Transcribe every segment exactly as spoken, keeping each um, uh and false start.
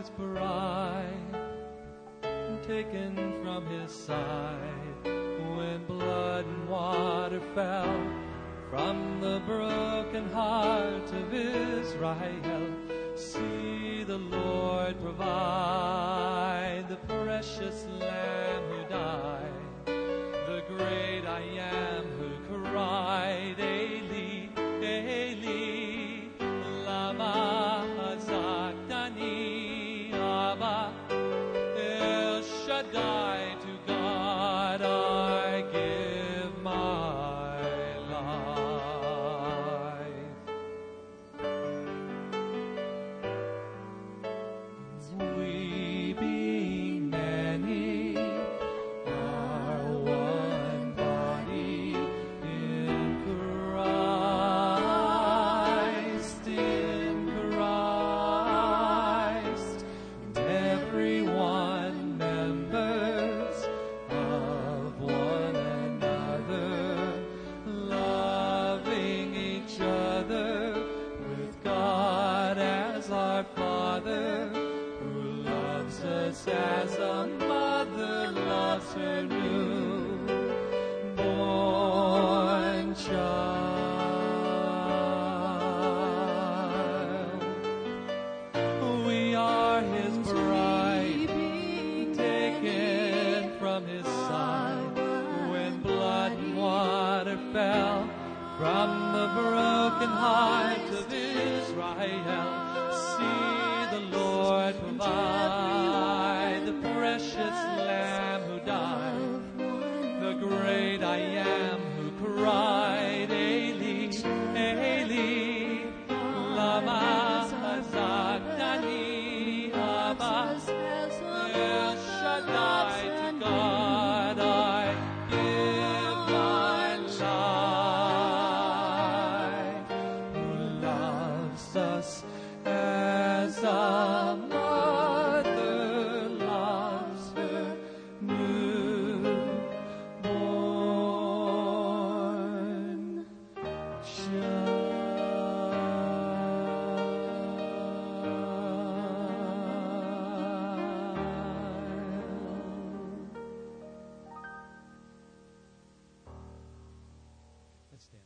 bride, taken from his side, when blood and water fell from the broken heart of Israel. See the Lord provide, the precious Lamb who died, the great I am who cried, Eli, Eli, lama sabachthani, Abba, El Shaddai, to God I give my life. We being many are one body in Christ, in Christ, and everyone members of one another, loving each other with God as our Father, who loves us as a mother loves her newborn child. We are his bride, taken from his side, when blood and water fell from the broken heart of Israel. See the Lord provide, the precious Lamb who died, the great I am who cried, Eli, Eli, lama sabachthani, Abba, El Shaddai, to God I give my life, who loves us as a mother loves her newborn child. Let's stand.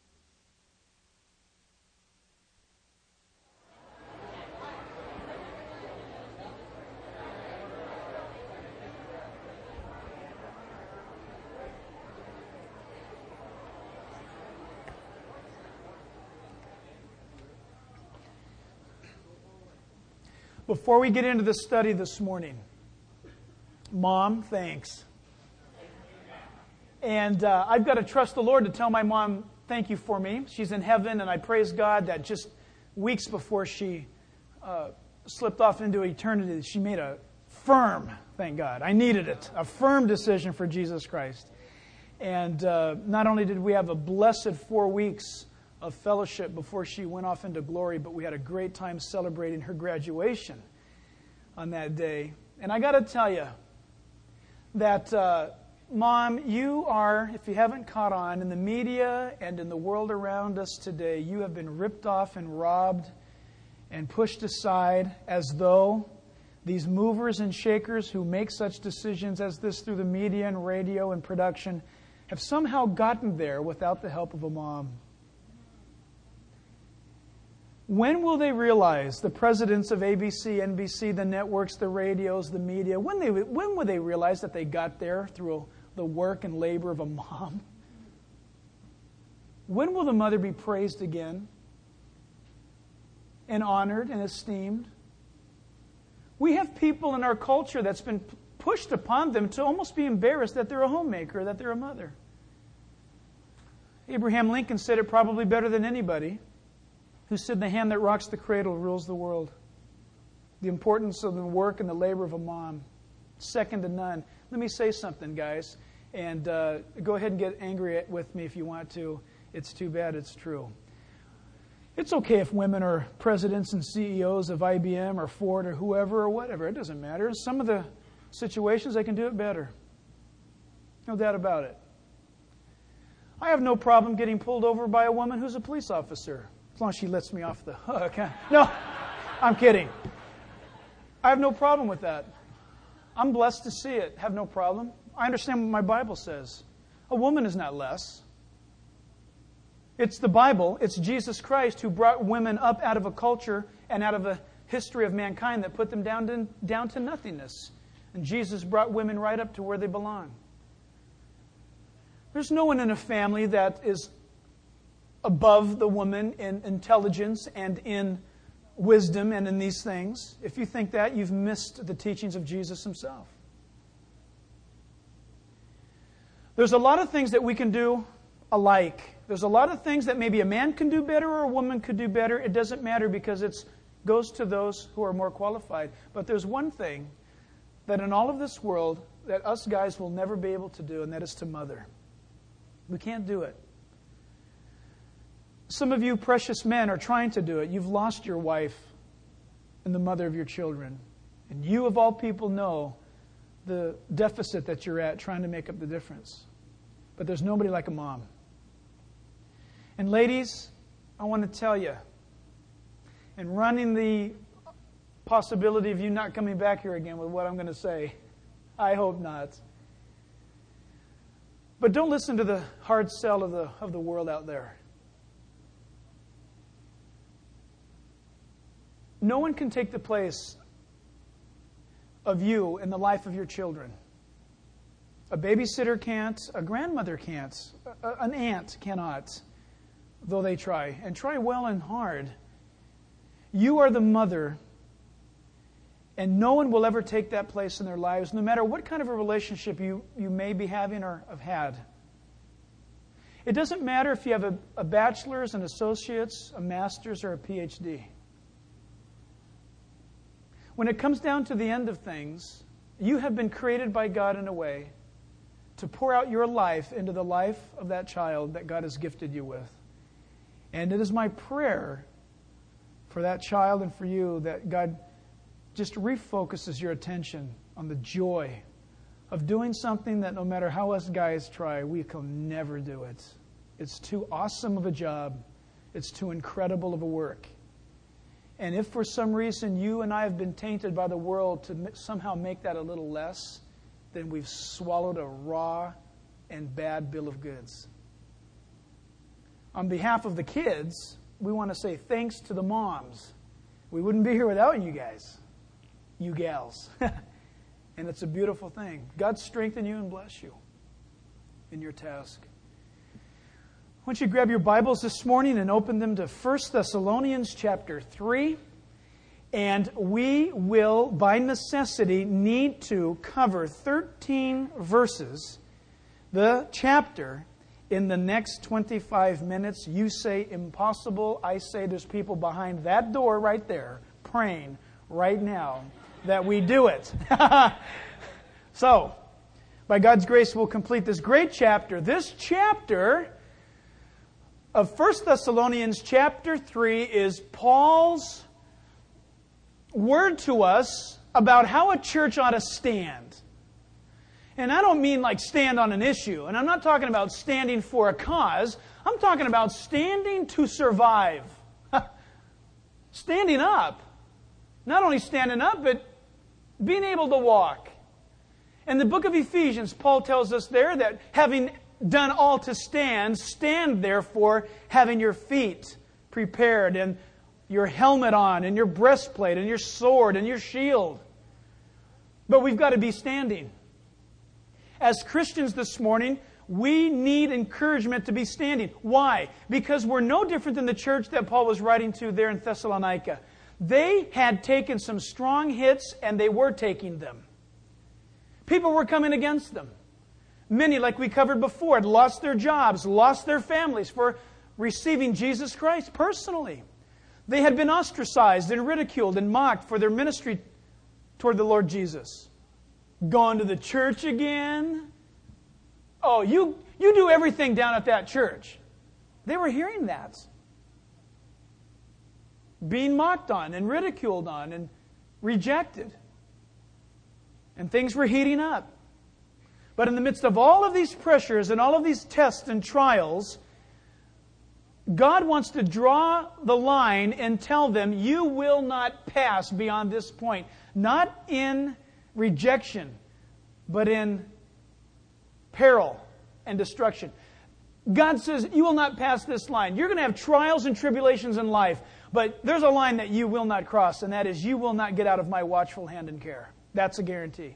Before we get into the study this morning, Mom, thanks. And uh, I've got to trust the Lord to tell my mom thank you for me. She's in heaven, and I praise God that just weeks before she uh, slipped off into eternity, she made a firm, thank God, I needed it, a firm decision for Jesus Christ. And uh, not only did we have a blessed four weeks of fellowship before she went off into glory, but we had a great time celebrating her graduation on that day. And I got to tell you that, uh, Mom, you are, if you haven't caught on, in the media and in the world around us today, you have been ripped off and robbed and pushed aside as though these movers and shakers who make such decisions as this through the media and radio and production have somehow gotten there without the help of a mom. When will they realize, the presidents of A B C, N B C, the networks, the radios, the media, when they when will they realize that they got there through the work and labor of a mom? When will the mother be praised again and honored and esteemed? We have people in our culture that's been pushed upon them to almost be embarrassed that they're a homemaker, that they're a mother. Abraham Lincoln said it probably better than anybody, who said, "The hand that rocks the cradle rules the world." The importance of the work and the labor of a mom, second to none. Let me say something, guys, and uh, go ahead and get angry with me if you want to. It's too bad it's true. It's okay if women are presidents and C E Os of I B M or Ford or whoever or whatever. It doesn't matter. In some of the situations, they can do it better. No doubt about it. I have no problem getting pulled over by a woman who's a police officer, as long as she lets me off the hook. No, I'm kidding. I have no problem with that. I'm blessed to see it. Have no problem. I understand what my Bible says. A woman is not less. It's the Bible. It's Jesus Christ who brought women up out of a culture and out of a history of mankind that put them down to, down to nothingness. And Jesus brought women right up to where they belong. There's no one in a family that is above the woman in intelligence and in wisdom and in these things. If you think that, you've missed the teachings of Jesus himself. There's a lot of things that we can do alike. There's a lot of things that maybe a man can do better or a woman could do better. It doesn't matter because it goes to those who are more qualified. But there's one thing that in all of this world that us guys will never be able to do, and that is to mother. We can't do it. Some of you precious men are trying to do it. You've lost your wife and the mother of your children. And you, of all people, know the deficit that you're at trying to make up the difference. But there's nobody like a mom. And ladies, I want to tell you, and running the possibility of you not coming back here again with what I'm going to say, I hope not. But don't listen to the hard sell of the of the world out there. No one can take the place of you in the life of your children. A babysitter can't. A grandmother can't. A, an aunt cannot, though they try. And try well and hard. You are the mother, and no one will ever take that place in their lives, no matter what kind of a relationship you, you may be having or have had. It doesn't matter if you have a, a bachelor's, an associate's, a master's, or a P H D. When it comes down to the end of things, you have been created by God in a way to pour out your life into the life of that child that God has gifted you with. And it is my prayer for that child and for you that God just refocuses your attention on the joy of doing something that no matter how us guys try, we can never do it. It's too awesome of a job. It's too incredible of a work. And if for some reason you and I have been tainted by the world to somehow make that a little less, then we've swallowed a raw and bad bill of goods. On behalf of the kids, we want to say thanks to the moms. We wouldn't be here without you guys, you gals. And it's a beautiful thing. God strengthen you and bless you in your task. I want you to grab your Bibles this morning and open them to First Thessalonians chapter three. And we will, by necessity, need to cover thirteen verses, the chapter, in the next twenty-five minutes. You say impossible. I say there's people behind that door right there praying right now that we do it. So, by God's grace, we'll complete this great chapter. This chapter of First Thessalonians chapter three is Paul's word to us about how a church ought to stand. And I don't mean like stand on an issue. And I'm not talking about standing for a cause. I'm talking about standing to survive. Standing up. Not only standing up, but being able to walk. In the book of Ephesians, Paul tells us there that having done all to stand, stand therefore having your feet prepared and your helmet on and your breastplate and your sword and your shield. But we've got to be standing. As Christians this morning, we need encouragement to be standing. Why? Because we're no different than the church that Paul was writing to there in Thessalonica. They had taken some strong hits, and they were taking them. People were coming against them. Many, like we covered before, had lost their jobs, lost their families for receiving Jesus Christ personally. They had been ostracized and ridiculed and mocked for their ministry toward the Lord Jesus. Gone to the church again? Oh, you, you do everything down at that church. They were hearing that. Being mocked on and ridiculed on and rejected. And things were heating up. But in the midst of all of these pressures and all of these tests and trials, God wants to draw the line and tell them, you will not pass beyond this point. Not in rejection, but in peril and destruction. God says, you will not pass this line. You're going to have trials and tribulations in life, but there's a line that you will not cross, and that is, you will not get out of my watchful hand and care. That's a guarantee.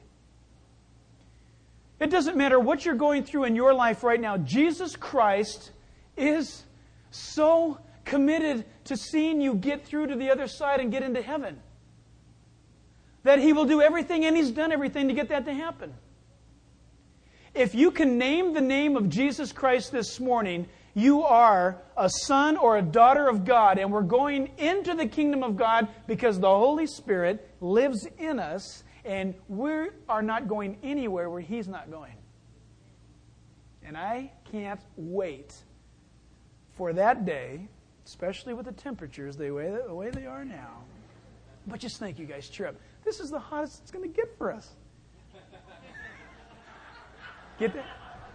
It doesn't matter what you're going through in your life right now. Jesus Christ is so committed to seeing you get through to the other side and get into heaven that He will do everything, and He's done everything to get that to happen. If you can name the name of Jesus Christ this morning, you are a son or a daughter of God, and we're going into the kingdom of God because the Holy Spirit lives in us, and we are not going anywhere where He's not going. And I can't wait for that day, especially with the temperatures the way, the way they are now. But just think, you guys, cheer up. This is the hottest it's going to get for us. Get that?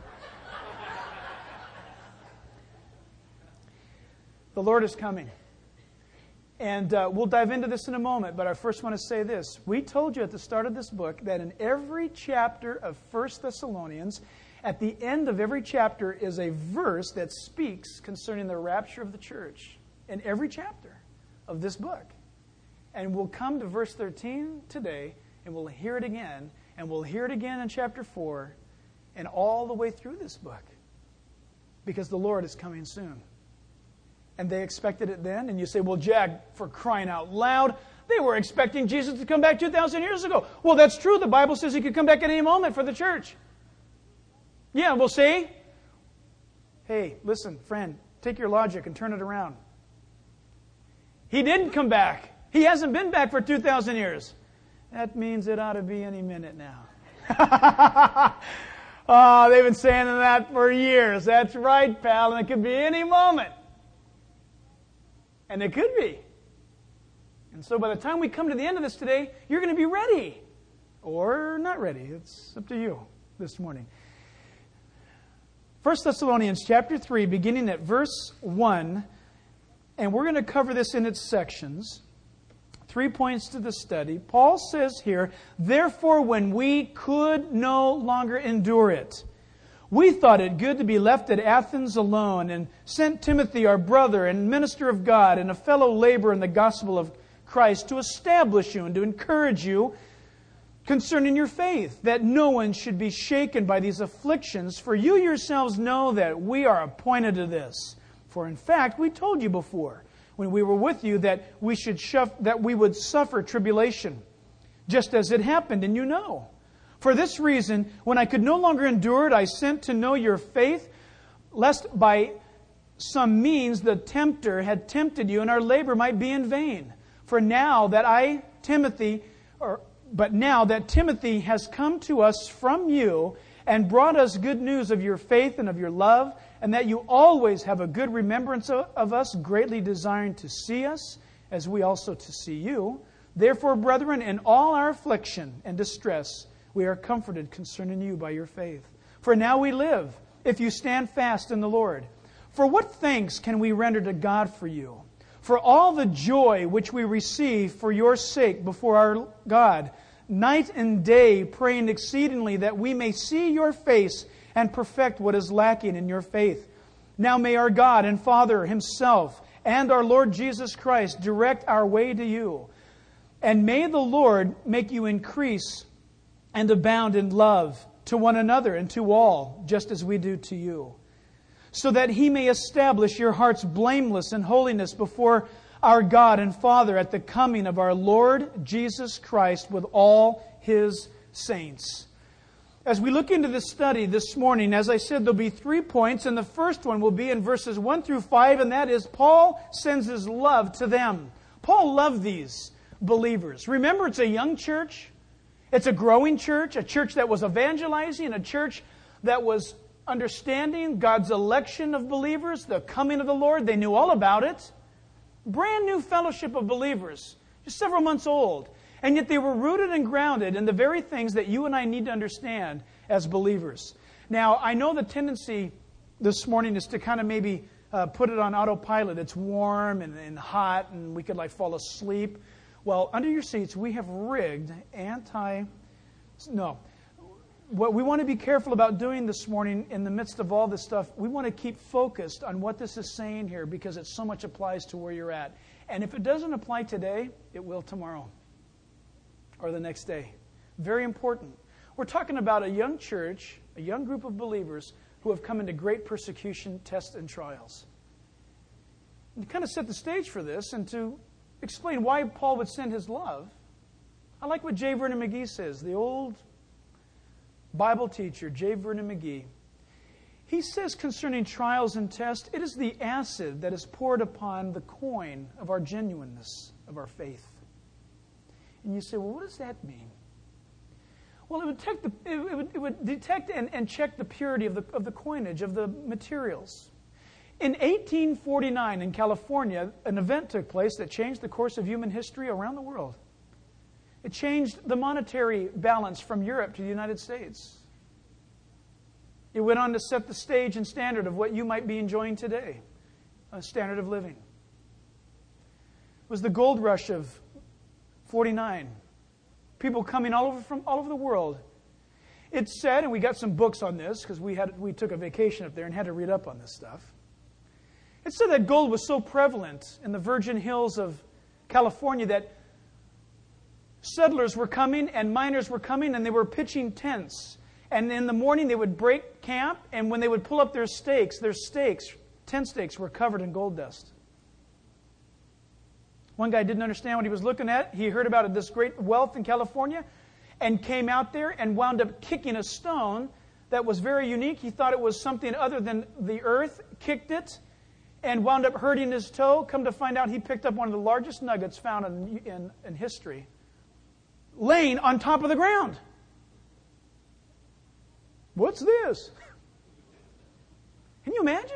The Lord is coming. And uh, we'll dive into this in a moment, but I first want to say this. We told you at the start of this book that in every chapter of First Thessalonians, at the end of every chapter is a verse that speaks concerning the rapture of the church. In every chapter of this book. And we'll come to verse thirteen today, and we'll hear it again, and we'll hear it again in chapter four, and all the way through this book. Because the Lord is coming soon. And they expected it then, and you say, well, Jack, for crying out loud, they were expecting Jesus to come back two thousand years ago. Well, that's true. The Bible says He could come back at any moment for the church. Yeah, we'll see. Hey, listen, friend, take your logic and turn it around. He didn't come back. He hasn't been back for two thousand years. That means it ought to be any minute now. Oh, they've been saying that for years. That's right, pal, and it could be any moment. And it could be. And so by the time we come to the end of this today, you're going to be ready. Or not ready. It's up to you this morning. First Thessalonians chapter three, beginning at verse one, and we're going to cover this in its sections. Three points to the study. Paul says here, therefore when we could no longer endure it, we thought it good to be left at Athens alone, and sent Timothy, our brother and minister of God, and a fellow laborer in the gospel of Christ, to establish you and to encourage you concerning your faith, that no one should be shaken by these afflictions, for you yourselves know that we are appointed to this. For in fact, we told you before, when we were with you, that we should shuff, that we would suffer tribulation, just as it happened, and you know. For this reason, when I could no longer endure it, I sent to know your faith, lest by some means the tempter had tempted you, and our labor might be in vain. For now that I, Timothy, or but now that Timothy has come to us from you and brought us good news of your faith and of your love, and that you always have a good remembrance of us, greatly desiring to see us, as we also to see you. Therefore, brethren, in all our affliction and distress, we are comforted concerning you by your faith. For now we live, if you stand fast in the Lord. For what thanks can we render to God for you? For all the joy which we receive for your sake before our God, night and day praying exceedingly that we may see your face and perfect what is lacking in your faith. Now may our God and Father Himself and our Lord Jesus Christ direct our way to you. And may the Lord make you increase and abound in love to one another and to all, just as we do to you, so that He may establish your hearts blameless in holiness before our God and Father at the coming of our Lord Jesus Christ with all His saints. As we look into this study this morning, as I said, there'll be three points, and the first one will be in verses one through five, and that is Paul sends his love to them. Paul loved these believers. Remember, it's a young church. It's a growing church, a church that was evangelizing, a church that was understanding God's election of believers, the coming of the Lord. They knew all about it. Brand new fellowship of believers, just several months old. And yet they were rooted and grounded in the very things that you and I need to understand as believers. Now, I know the tendency this morning is to kind of maybe uh, put it on autopilot. It's warm and, and hot, and we could like fall asleep. Well, under your seats, we have rigged anti... No. What we want to be careful about doing this morning in the midst of all this stuff, we want to keep focused on what this is saying here because it so much applies to where you're at. And if it doesn't apply today, it will tomorrow or the next day. Very important. We're talking about a young church, a young group of believers who have come into great persecution, tests, and trials. And to kind of set the stage for this and to explain why Paul would send his love, I like what J. Vernon McGee says, the old Bible teacher, J. Vernon McGee. He says concerning trials and tests, it is the acid that is poured upon the coin of our genuineness, of our faith. And you say, well, what does that mean? Well, it would detect, the, it would, it would detect and, and check the purity of the, of the coinage, of the materials. In eighteen forty-nine in California, an event took place that changed the course of human history around the world. It changed the monetary balance from Europe to the United States. It went on to set the stage and standard of what you might be enjoying today, a standard of living. It was the gold rush of forty-nine. People coming all over from all over the world. It's said, and we got some books on this because we had we took a vacation up there and had to read up on this stuff. It said that gold was so prevalent in the Virgin Hills of California that settlers were coming and miners were coming and they were pitching tents. And in the morning they would break camp, and when they would pull up their stakes, their stakes, tent stakes, were covered in gold dust. One guy didn't understand what he was looking at. He heard about this great wealth in California and came out there and wound up kicking a stone that was very unique. He thought it was something other than the earth, kicked it, and wound up hurting his toe. Come to find out, he picked up one of the largest nuggets found in, in, in history, laying on top of the ground. What's this? Can you imagine?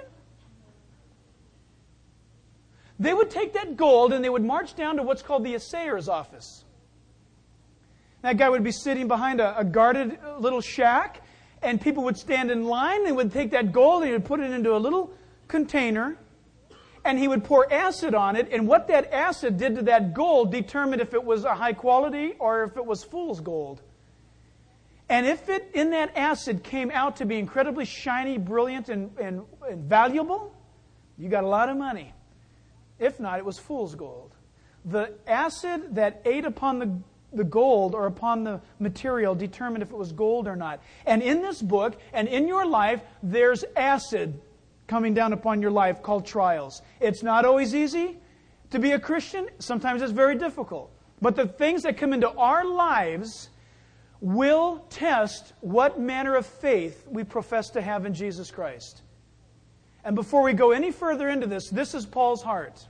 They would take that gold and they would march down to what's called the assayer's office. That guy would be sitting behind a, a guarded little shack, and people would stand in line. They would take that gold and he would put it into a little container, and he would pour acid on it, and what that acid did to that gold determined if it was a high quality or if it was fool's gold. And if it, in that acid, came out to be incredibly shiny, brilliant, and, and, and valuable, you got a lot of money. If not, it was fool's gold. The acid that ate upon the, the gold or upon the material determined if it was gold or not. And in this book, and in your life, there's acid coming down upon your life called trials. It's not always easy to be a Christian. Sometimes it's very difficult. But the things that come into our lives will test what manner of faith we profess to have in Jesus Christ. And before we go any further into this, this is Paul's heart.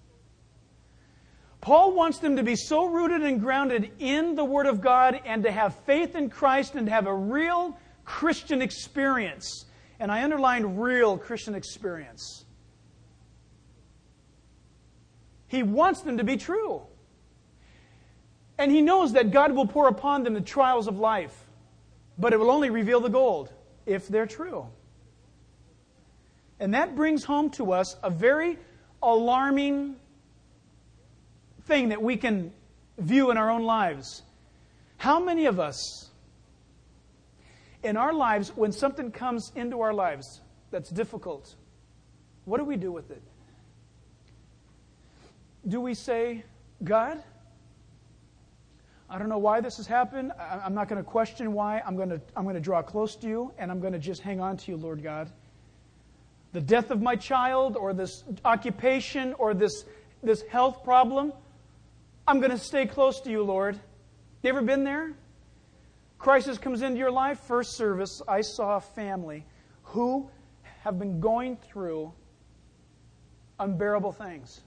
Paul wants them to be so rooted and grounded in the Word of God and to have faith in Christ and to have a real Christian experience. And I underline real Christian experience. He wants them to be true. And he knows that God will pour upon them the trials of life. But it will only reveal the gold if they're true. And that brings home to us a very alarming thing that we can view in our own lives. How many of us, in our lives, when something comes into our lives that's difficult, what do we do with it? Do we say, God, I don't know why this has happened. I'm not going to question why. I'm going to, I'm going to draw close to you, and I'm going to just hang on to you, Lord God. The death of my child, or this occupation, or this, this health problem, I'm going to stay close to you, Lord. You ever been there? Crisis comes into your life. First service, I saw a family who have been going through unbearable things.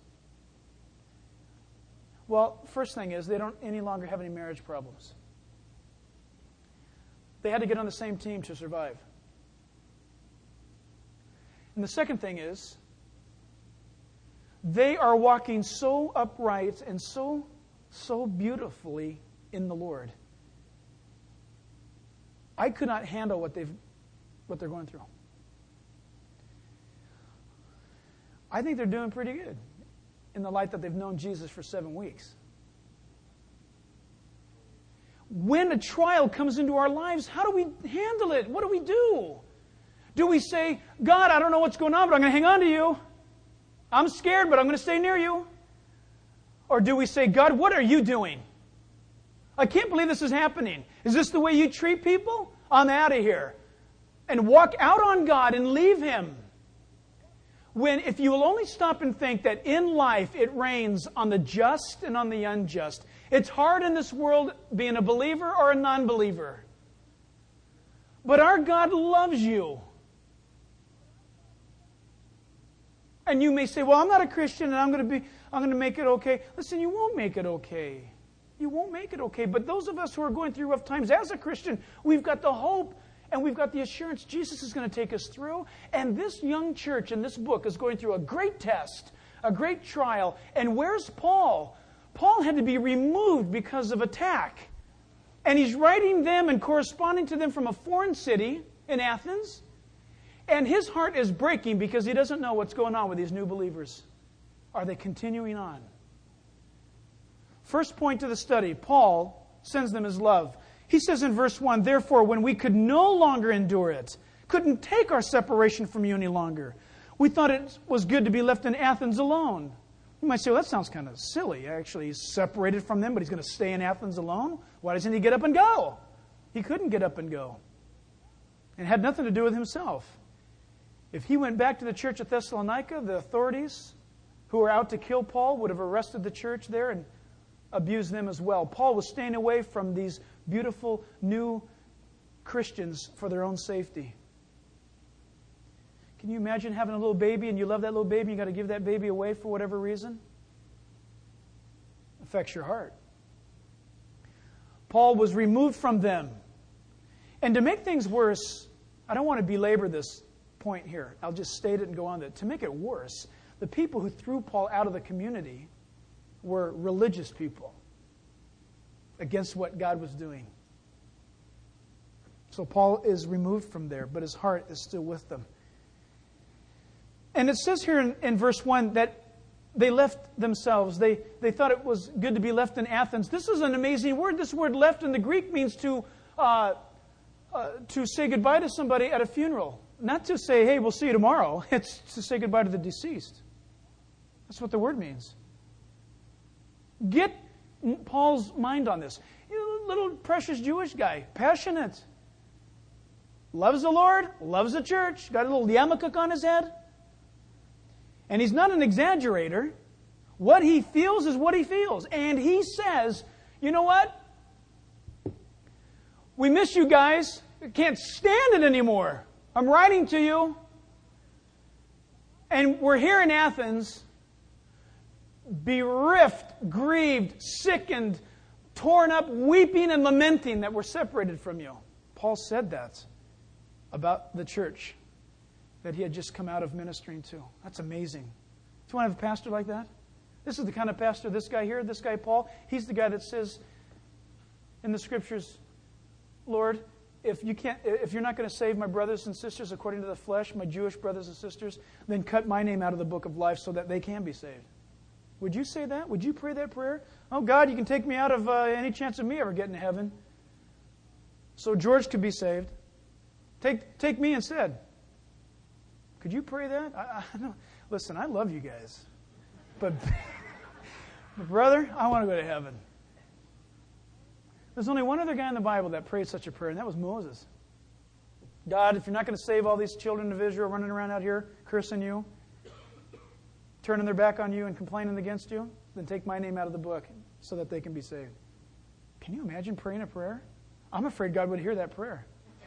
Well, first thing is, they don't any longer have any marriage problems. They had to get on the same team to survive. And the second thing is, they are walking so upright and so, so beautifully in the Lord. I could not handle what they've, what they're going through. I think they're doing pretty good in the light that they've known Jesus for seven weeks. When a trial comes into our lives, how do we handle it? What do we do? Do we say, God, I don't know what's going on, but I'm going to hang on to you. I'm scared, but I'm going to stay near you. Or do we say, God, what are you doing? I can't believe this is happening. Is this the way you treat people? I'm out of here. And walk out on God and leave Him. When, if you will only stop and think that in life it rains on the just and on the unjust. It's hard in this world being a believer or a non-believer. But our God loves you. And you may say, well, I'm not a Christian and I'm going to be, I'm going to make it okay. Listen, you won't make it okay. You won't make it okay. But those of us who are going through rough times as a Christian, we've got the hope and we've got the assurance Jesus is going to take us through. And this young church in this book is going through a great test, a great trial. And where's Paul? Paul had to be removed because of attack. And he's writing them and corresponding to them from a foreign city in Athens. And his heart is breaking because he doesn't know what's going on with these new believers. Are they continuing on? First point to the study, Paul sends them his love. He says in verse one, therefore, when we could no longer endure it, couldn't take our separation from you any longer, we thought it was good to be left in Athens alone. You might say, well, that sounds kind of silly. Actually, he's separated from them, but he's going to stay in Athens alone? Why doesn't he get up and go? He couldn't get up and go. And it had nothing to do with himself. If he went back to the church at Thessalonica, the authorities who were out to kill Paul would have arrested the church there and abused them as well. Paul was staying away from these beautiful new Christians for their own safety. Can you imagine having a little baby and you love that little baby and you've got to give that baby away for whatever reason? It affects your heart. Paul was removed from them. And to make things worse, I don't want to belabor this point here. I'll just state it and go on to it. To make it worse, the people who threw Paul out of the community were religious people against what God was doing. So Paul is removed from there, but his heart is still with them. And it says here in, in verse one that they left themselves. They, they thought it was good to be left in Athens. This is an amazing word. This word left in the Greek means to, uh, uh, to say goodbye to somebody at a funeral. Not to say, hey, we'll see you tomorrow. It's to say goodbye to the deceased. That's what the word means. Get Paul's mind on this. You little precious Jewish guy, passionate. Loves the Lord, loves the church, got a little yarmulke on his head. And he's not an exaggerator. What he feels is what he feels. And he says, you know what? We miss you guys. I can't stand it anymore. I'm writing to you. And we're here in Athens, bereft, grieved, sickened, torn up, weeping and lamenting that we're separated from you. Paul said that about the church that he had just come out of ministering to. That's amazing. Do you want to have a pastor like that? This is the kind of pastor, this guy here, this guy Paul, he's the guy that says in the Scriptures, Lord, if you can't, if you're not going to save my brothers and sisters according to the flesh, my Jewish brothers and sisters, then cut my name out of the book of life so that they can be saved. Would you say that? Would you pray that prayer? Oh, God, you can take me out of uh, any chance of me ever getting to heaven. So George could be saved. Take take me instead. Could you pray that? I, I know. Listen, I love you guys. But, but brother, I want to go to heaven. There's only one other guy in the Bible that prayed such a prayer, and that was Moses. God, if you're not going to save all these children of Israel running around out here cursing you, turning their back on you and complaining against you, then take my name out of the book so that they can be saved. Can you imagine praying a prayer? I'm afraid God would hear that prayer.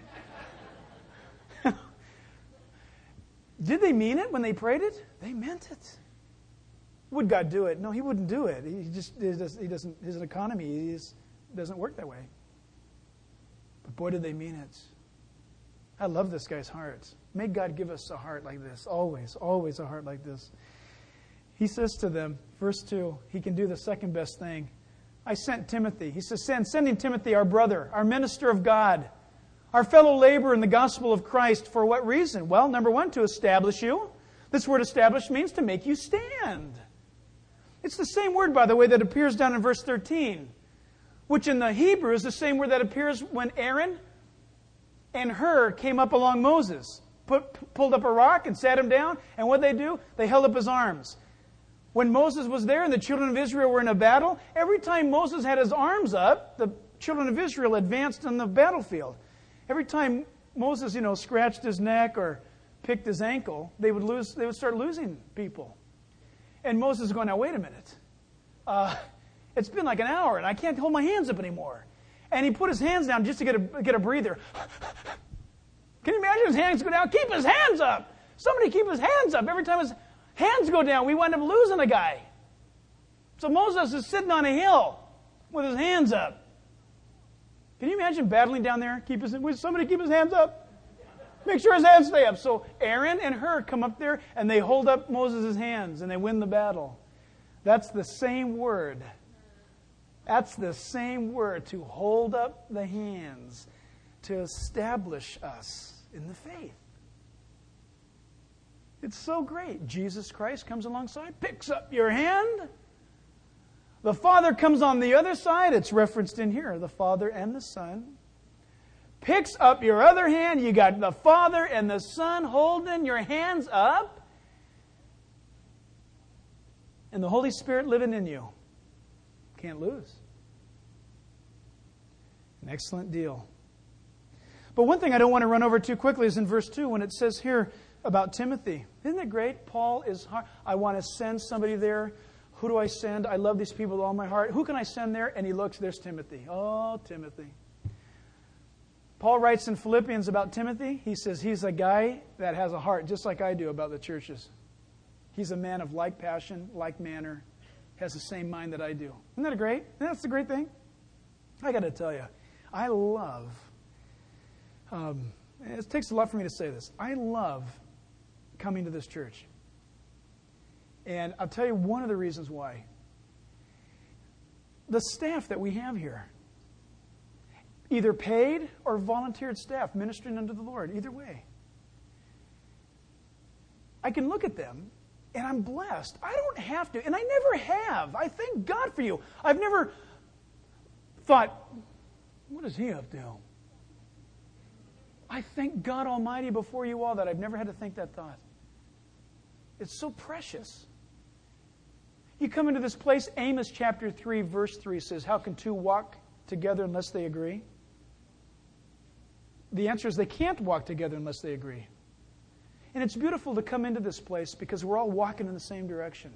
Did they mean it when they prayed it? They meant it. Would God do it? No, He wouldn't do it. He just he doesn't. His economy he is, doesn't work that way. But boy, did they mean it. I love this guy's heart. May God give us a heart like this. Always, always a heart like this. He says to them, verse two, he can do the second best thing. I sent Timothy. He says, send, sending Timothy, our brother, our minister of God, our fellow laborer in the gospel of Christ. For what reason? Well, number one, to establish you, This word established means to make you stand. It's the same word, by the way, that appears down in verse thirteen, which in the Hebrew is the same word that appears when Aaron and Hur came up along Moses, put, pulled up a rock and sat him down, and what did they do? They held up his arms. When Moses was there and the children of Israel were in a battle, every time Moses had his arms up, the children of Israel advanced on the battlefield. Every time Moses, you know, scratched his neck or picked his ankle, they would lose. They would start losing people. And Moses is going, now wait a minute. Uh, it's been like an hour and I can't hold my hands up anymore. And he put his hands down just to get a get a breather. Can you imagine his hands go down? Keep his hands up. Somebody keep his hands up. Every time his hands go down, we wind up losing a guy. So Moses is sitting on a hill with his hands up. Can you imagine battling down there? Keep his, will somebody keep his hands up? Make sure his hands stay up. So Aaron and Hur come up there and they hold up Moses' hands and they win the battle. That's the same word. That's the same word, to hold up the hands, to establish us in the faith. It's so great. Jesus Christ comes alongside, picks up your hand. The Father comes on the other side. It's referenced in here, the Father and the Son. Picks up your other hand. You got the Father and the Son holding your hands up. And the Holy Spirit living in you. Can't lose. An excellent deal. But one thing I don't want to run over too quickly is in verse two when it says here about Timothy. Isn't it great? Paul is hard. I want to send somebody there. Who do I send? I love these people with all my heart. Who can I send there? And he looks, there's Timothy. Oh, Timothy. Paul writes in Philippians about Timothy. He says he's a guy that has a heart just like I do about the churches. He's a man of like passion, like manner, has the same mind that I do. Isn't that great? That's a great thing. I got to tell you, I love, um, it takes a lot for me to say this. I love coming to this church. And I'll tell you one of the reasons why. The staff that we have here, either paid or volunteered staff ministering unto the Lord, either way. I can look at them and I'm blessed. I don't have to, and I never have. I thank God for you. I've never thought, what does he up to? I thank God Almighty before you all that I've never had to think that thought. It's so precious. You come into this place, Amos chapter three, verse three says, how can two walk together unless they agree? The answer is they can't walk together unless they agree. And it's beautiful to come into this place because we're all walking in the same direction.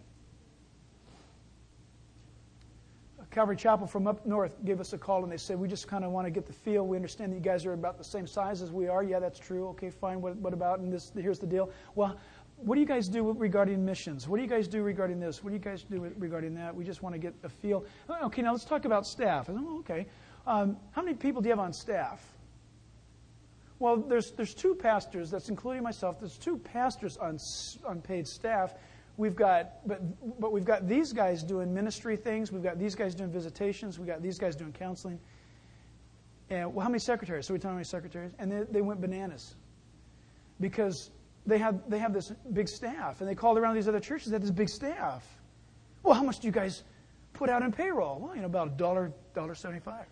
Calvary Chapel from up north gave us a call and they said, we just kind of want to get the feel. We understand that you guys are about the same size as we are. Yeah, that's true. Okay, fine. What, what about? And this, here's the deal. Well, what do you guys do regarding missions? What do you guys do regarding this? What do you guys do regarding that? We just want to get a feel. Okay, now let's talk about staff. I said, oh, okay. Um, how many people do you have on staff? Well, there's there's two pastors, that's including myself. There's two pastors on on paid staff. We've got, but but we've got these guys doing ministry things. We've got these guys doing visitations. We've got these guys doing counseling. And well, how many secretaries? So we tell how many secretaries, and they they went bananas because they have they have this big staff, and they called around these other churches that had this big staff. Well, how much do you guys put out in payroll? Well, you know, about a dollar, dollar seventy-five.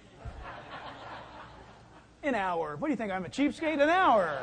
An hour. What do you think? I'm a cheapskate? An hour.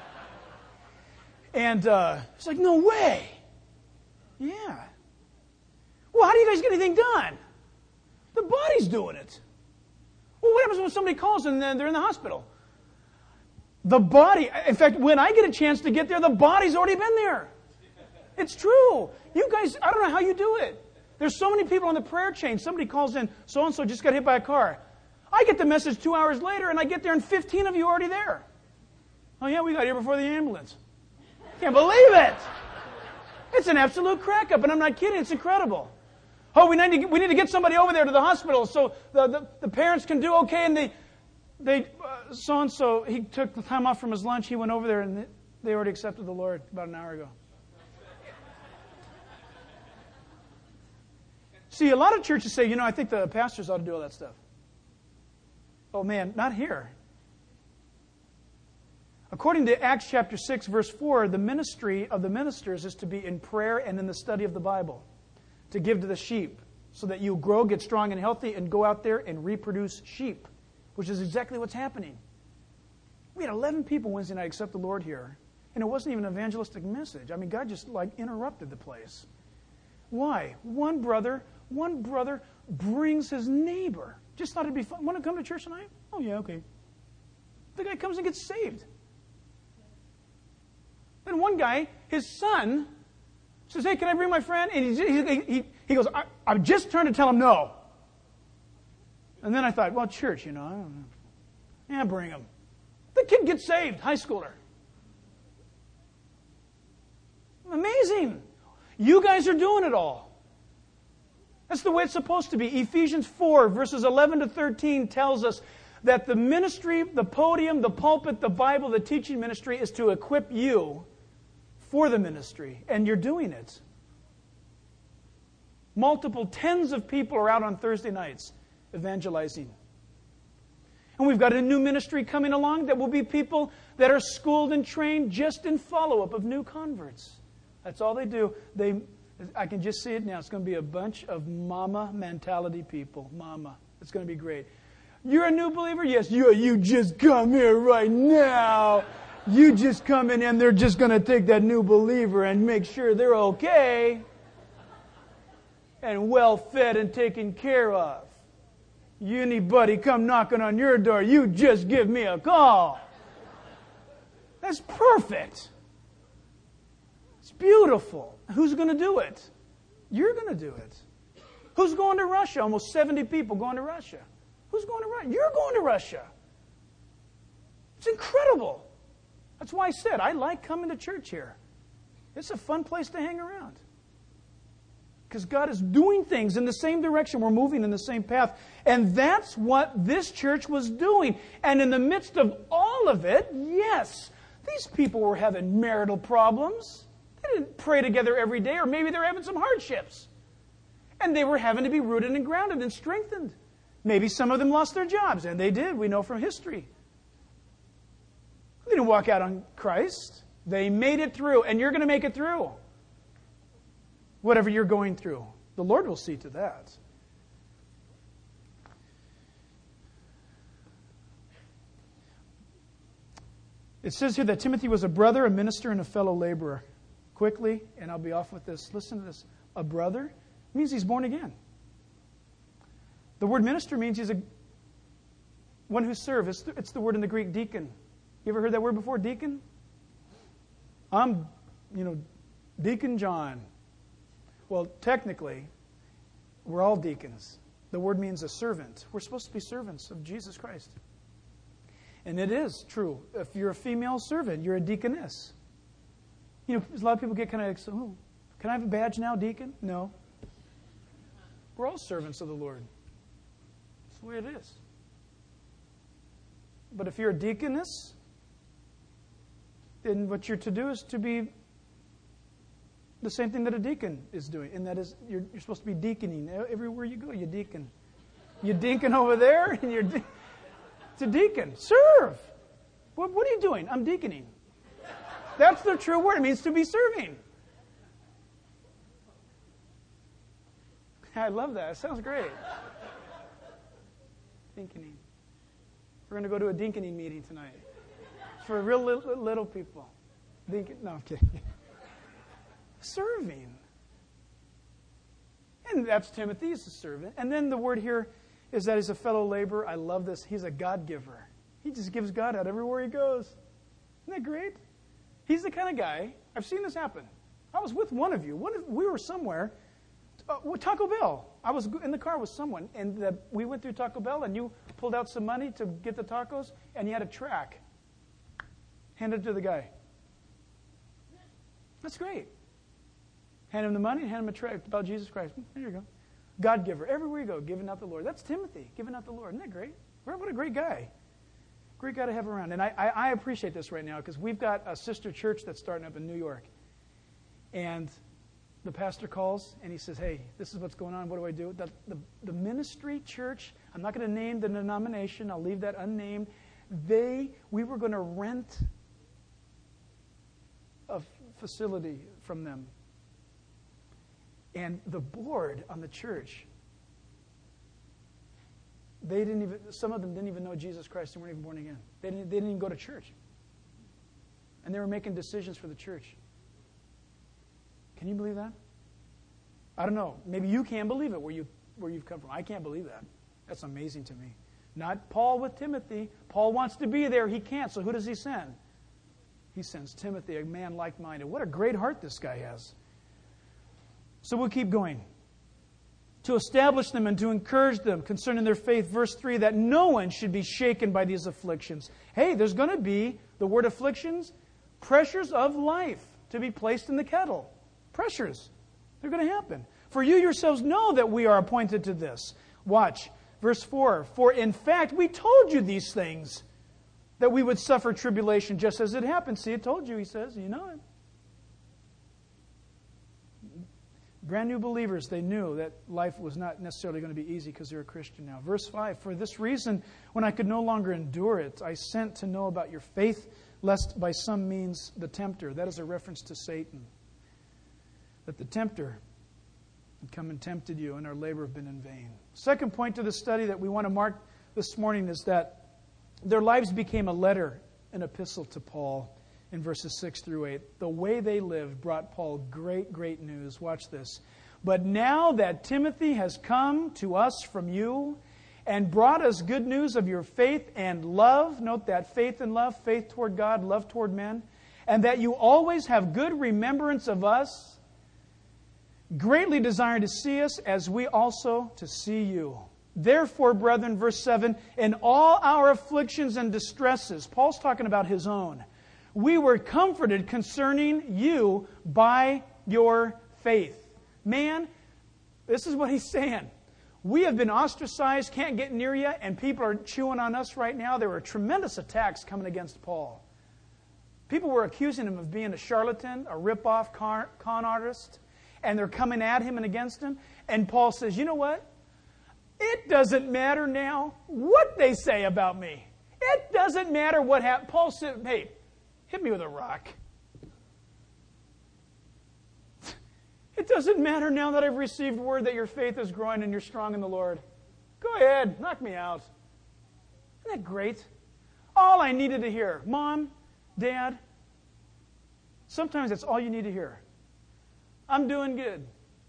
And uh, it's like, no way. Yeah. Well, how do you guys get anything done? The body's doing it. Well, what happens when somebody calls and then they're in the hospital? The body, in fact, when I get a chance to get there, the body's already been there. It's true. You guys, I don't know how you do it. There's so many people on the prayer chain. Somebody calls in, so-and-so just got hit by a car. I get the message two hours later, and I get there, and fifteen of you are already there. Oh, yeah, we got here before the ambulance. Can't believe it. It's an absolute crack up, and I'm not kidding. It's incredible. Oh, we need to, we need to get somebody over there to the hospital so the, the, the parents can do okay, and they, they uh, so-and-so, he took the time off from his lunch. He went over there, and they already accepted the Lord about an hour ago. See, a lot of churches say, you know, I think the pastors ought to do all that stuff. Oh, man, not here. According to Acts chapter six, verse four, the ministry of the ministers is to be in prayer and in the study of the Bible, to give to the sheep, so that you grow, get strong and healthy, and go out there and reproduce sheep, which is exactly what's happening. We had eleven people Wednesday night accept the Lord here, and it wasn't even an evangelistic message. I mean, God just like interrupted the place. Why? One brother, one brother brings his neighbor. Just thought it'd be fun. Want to come to church tonight? Oh, yeah, okay. The guy comes and gets saved. Then one guy, his son, says, hey, can I bring my friend? And he, he, he, he goes, I, I'm just trying to tell him no. And then I thought, well, church, you know, I don't know. Yeah, bring him. The kid gets saved, high schooler. Amazing. You guys are doing it all. That's the way it's supposed to be. Ephesians four, verses eleven to thirteen tells us that the ministry, the podium, the pulpit, the Bible, the teaching ministry is to equip you for the ministry. And you're doing it. Multiple tens of people are out on Thursday nights evangelizing. And we've got a new ministry coming along that will be people that are schooled and trained just in follow-up of new converts. That's all they do. They, I can just see it now. It's going to be a bunch of mama mentality people. Mama. It's going to be great. You're a new believer? Yes, you, you just come here right now. You just come in and they're just going to take that new believer and make sure they're okay and well fed and taken care of. Anybody come knocking on your door, you just give me a call. That's perfect. It's beautiful. Who's going to do it? You're going to do it. Who's going to Russia? Almost seventy people going to Russia. Who's going to Russia? You're going to Russia. It's incredible. That's why I said I like coming to church here. It's a fun place to hang around. Because God is doing things in the same direction. We're moving in the same path. And that's what this church was doing. And in the midst of all of it, yes, these people were having marital problems. They didn't pray together every day, or maybe they're having some hardships. And they were having to be rooted and grounded and strengthened. Maybe some of them lost their jobs, and they did. We know from history. They didn't walk out on Christ. They made it through, and you're going to make it through. Whatever you're going through, the Lord will see to that. It says here that Timothy was a brother, a minister, and a fellow laborer. Quickly, and I'll be off with this. Listen to this. A brother means he's born again. The word minister means he's a one who serves. It's the, it's the word in the Greek deacon. You ever heard that word before, deacon? I'm, you know, Deacon John. Well, technically, we're all deacons. The word means a servant. We're supposed to be servants of Jesus Christ. And it is true. If you're a female servant, you're a deaconess. You know, a lot of people get kind of like, oh, can I have a badge now, deacon? No. We're all servants of the Lord. That's the way it is. But if you're a deaconess, then what you're to do is to be the same thing that a deacon is doing, and that is you're, you're supposed to be deaconing. Everywhere you go, you deacon. You deacon over there, and you're de- it's a deacon. Serve. What, what are you doing? I'm deaconing. That's the true word. It means to be serving. I love that. It sounds great. Deaconing. We're going to go to a deaconing meeting tonight. It's for real little, little people. Deacon. No, I'm kidding. Serving. And that's Timothy. He's a servant. And then the word here is that he's a fellow laborer. I love this. He's a God giver. He just gives God out everywhere he goes. Isn't that great? He's the kind of guy. I've seen this happen. I was with one of you. One of, we were somewhere. Uh, Taco Bell. I was in the car with someone, and the, we went through Taco Bell, and you pulled out some money to get the tacos, and you had a tract. Handed it to the guy. That's great. Hand him the money and hand him a tract about Jesus Christ. There you go. God giver. Everywhere you go, giving out the Lord. That's Timothy, giving out the Lord. Isn't that great? What a great guy. Great guy to have around. And I, I, I appreciate this right now because we've got a sister church that's starting up in New York. And the pastor calls and he says, hey, this is what's going on. What do I do? The, the, the ministry church, I'm not going to name the denomination. I'll leave that unnamed. They, we were going to rent facility from them. And the board on the church, they didn't even, some of them didn't even know Jesus Christ and weren't even born again. They didn't, they didn't even go to church. And they were making decisions for the church. Can you believe that? I don't know. Maybe you can believe it where, you, where you've come from. I can't believe that. That's amazing to me. Not Paul with Timothy. Paul wants to be there. He can't. So who does he send? He sends Timothy, a man like-minded. What a great heart this guy has. So we'll keep going. To establish them and to encourage them concerning their faith. Verse three, that no one should be shaken by these afflictions. Hey, there's going to be, the word afflictions, pressures of life to be placed in the kettle. Pressures. They're going to happen. For you yourselves know that we are appointed to this. Watch. Verse four, for in fact we told you these things, that we would suffer tribulation just as it happened. See, it told you, he says. You know it. Brand new believers, they knew that life was not necessarily going to be easy because they're a Christian now. Verse five, for this reason, when I could no longer endure it, I sent to know about your faith, lest by some means the tempter, that is a reference to Satan, that the tempter had come and tempted you, and our labor have been in vain. Second point to the study that we want to mark this morning is that their lives became a letter, an epistle to Paul in verses six through eight. The way they lived brought Paul great, great news. Watch this. But now that Timothy has come to us from you and brought us good news of your faith and love, note that, faith and love, faith toward God, love toward men, and that you always have good remembrance of us, greatly desiring to see us as we also to see you. Therefore, brethren, verse seven, in all our afflictions and distresses, Paul's talking about his own, we were comforted concerning you by your faith. Man, this is what he's saying. We have been ostracized, can't get near you, and people are chewing on us right now. There were tremendous attacks coming against Paul. People were accusing him of being a charlatan, a rip-off con, con artist, and they're coming at him and against him. And Paul says, you know what? It doesn't matter now what they say about me. It doesn't matter what happened. Paul said, hey, hit me with a rock. It doesn't matter now that I've received word that your faith is growing and you're strong in the Lord. Go ahead, knock me out. Isn't that great? All I needed to hear, Mom, Dad, sometimes that's all you need to hear. I'm doing good.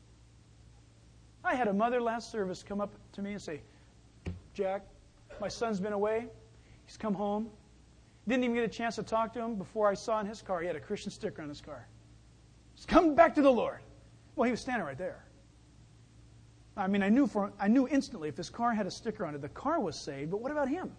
I had a mother last service come up to me and say, Jack, my son's been away. He's come home. Didn't even get a chance to talk to him before I saw in his car. He had a Christian sticker on his car. He's come back to the Lord. Well, he was standing right there. I mean, I knew for I knew instantly if his car had a sticker on it, the car was saved, but what about him?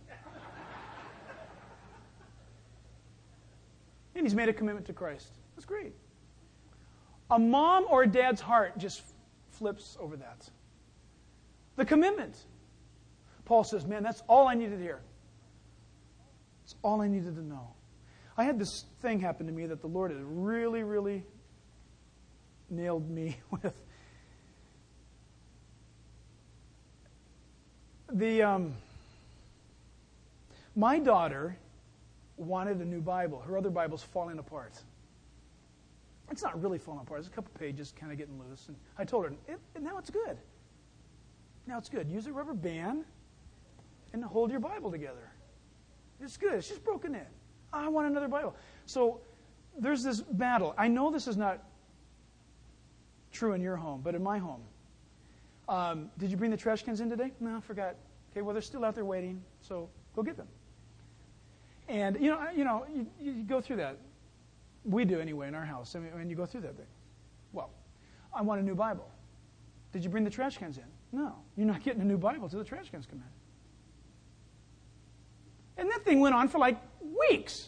And he's made a commitment to Christ. That's great. A mom or a dad's heart just flips over that. The commitment. Paul says, man, that's all I needed to hear. That's all I needed to know. I had this thing happen to me that the Lord had really, really nailed me with. The um, my daughter wanted a new Bible. Her other Bible's falling apart. It's not really falling apart. There's a couple pages kind of getting loose. And I told her, it, now it's good. Now it's good. Use a rubber band and hold your Bible together. It's good. It's just broken in. I want another Bible. So there's this battle. I know this is not true in your home, but in my home. Um, did you bring the trash cans in today? No, I forgot. Okay, well, they're still out there waiting, so go get them. And, you know, you know, you, you go through that. We do anyway in our house. I mean, when you go through that thing. Well, I want a new Bible. Did you bring the trash cans in? No. You're not getting a new Bible until the trash cans come in. And that thing went on for like weeks.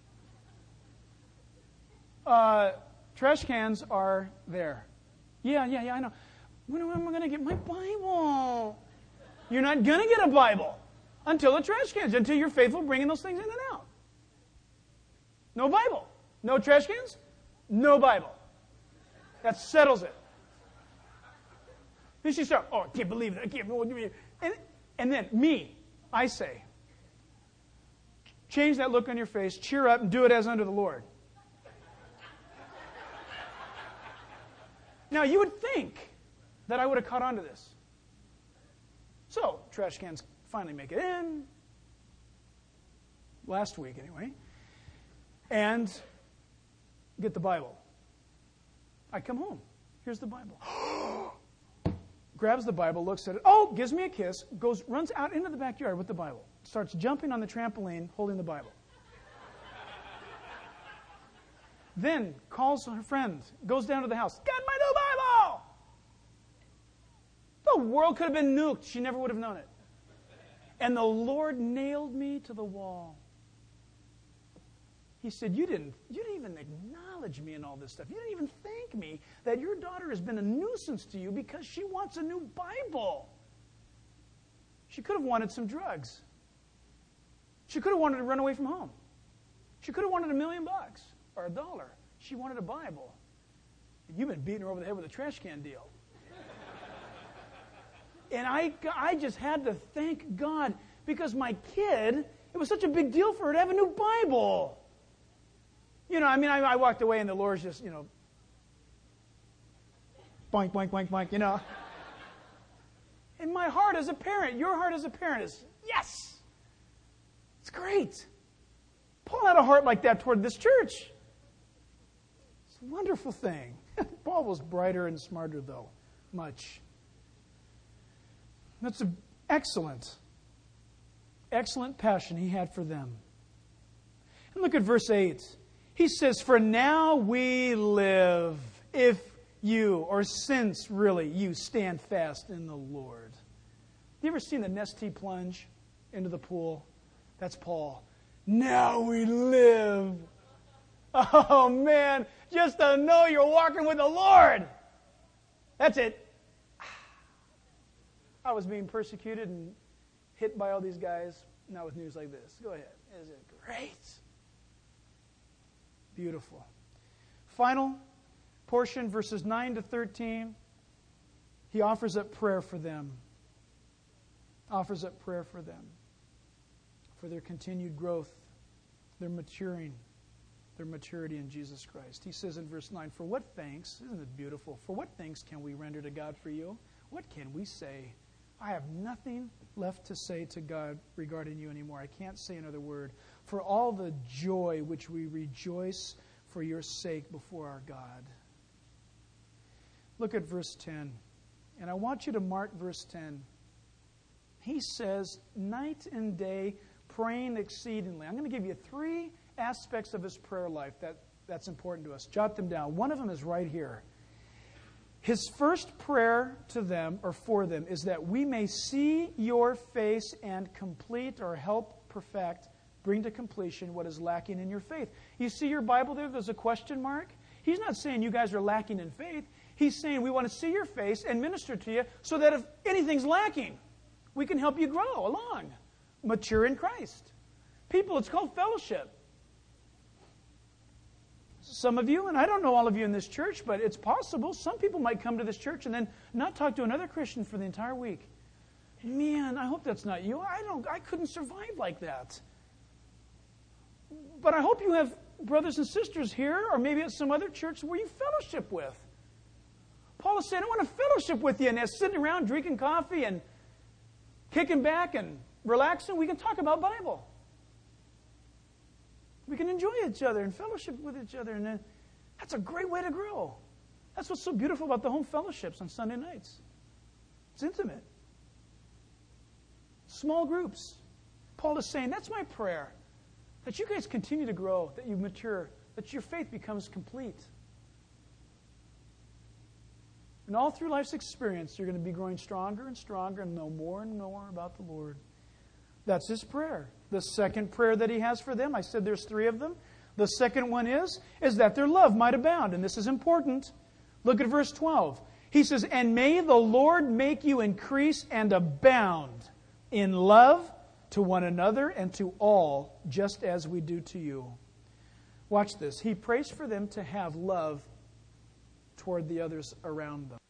Uh, trash cans are there. Yeah, yeah, yeah, I know. When am I going to get my Bible? You're not going to get a Bible until the trash cans, until you're faithful bringing those things in and out. No Bible. No trash cans? No Bible. That settles it. Then she starts, oh, I can't believe it. I can't believe it. And, and then me, I say, change that look on your face, cheer up, and do it as unto the Lord. Now, you would think that I would have caught on to this. So, trash cans finally make it in. Last week, anyway. And get the Bible. I come home. Here's the Bible. Grabs the Bible, looks at it. Oh, gives me a kiss. Goes, runs out into the backyard with the Bible. Starts jumping on the trampoline, holding the Bible. Then calls her friend. Goes down to the house. Got my new Bible! The world could have been nuked. She never would have known it. And the Lord nailed me to the wall. He said, you didn't, you didn't even acknowledge me in all this stuff. You didn't even thank me that your daughter has been a nuisance to you because she wants a new Bible. She could have wanted some drugs. She could have wanted to run away from home. She could have wanted a million bucks or a dollar. She wanted a Bible. And you've been beating her over the head with a trash can deal. And I, I just had to thank God because my kid, it was such a big deal for her to have a new Bible. You know, I mean, I, I walked away and the Lord's just, you know, boink, boink, boink, boink, you know. And my heart as a parent, your heart as a parent is, yes, it's great. Paul had a heart like that toward this church. It's a wonderful thing. Paul was brighter and smarter, though, much. That's an excellent, excellent passion he had for them. And look at verse eight. He says, for now we live if you, or since really, you stand fast in the Lord. You ever seen the Nestea plunge into the pool? That's Paul. Now we live. Oh man, just to know you're walking with the Lord. That's it. I was being persecuted and hit by all these guys, not with news like this. Go ahead. Isn't it great? Beautiful. Final portion, verses nine to thirteen. He offers up prayer for them. Offers up prayer for them. For their continued growth, their maturing, their maturity in Jesus Christ. He says in verse nine, for what thanks, isn't it beautiful? For what thanks can we render to God for you? What can we say? I have nothing left to say to God regarding you anymore. I can't say another word. For all the joy which we rejoice for your sake before our God. Look at verse ten. And I want you to mark verse ten. He says, night and day, praying exceedingly. I'm going to give you three aspects of his prayer life that, that's important to us. Jot them down. One of them is right here. His first prayer to them, or for them, is that we may see your face and complete or help perfect, bring to completion what is lacking in your faith. You see your Bible there? There's a question mark. He's not saying you guys are lacking in faith. He's saying we want to see your face and minister to you so that if anything's lacking, we can help you grow along, mature in Christ. People, it's called fellowship. Some of you, and I don't know all of you in this church, but it's possible some people might come to this church and then not talk to another Christian for the entire week. Man, I hope that's not you. I don't. I couldn't survive like that. But I hope you have brothers and sisters here, or maybe at some other church where you fellowship with. Paul is saying, I want to fellowship with you, and as sitting around drinking coffee and kicking back and relaxing, we can talk about Bible. We can enjoy each other and fellowship with each other. And then that's a great way to grow. That's what's so beautiful about the home fellowships on Sunday nights. It's intimate. Small groups. Paul is saying, that's my prayer. That you guys continue to grow, that you mature, that your faith becomes complete. And all through life's experience, you're going to be growing stronger and stronger and know more and more about the Lord. That's his prayer. The second prayer that he has for them, I said there's three of them. The second one is, is that their love might abound. And this is important. Look at verse twelve. He says, and may the Lord make you increase and abound in love to one another and to all, just as we do to you. Watch this. He prays for them to have love toward the others around them.